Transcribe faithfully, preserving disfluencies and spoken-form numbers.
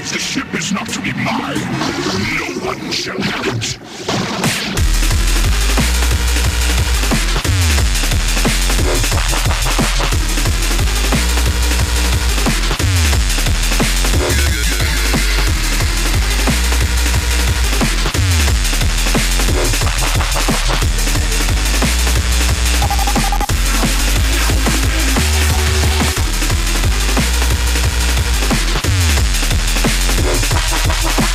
If the ship is not to be mine, no one shall have it. We'll be right back.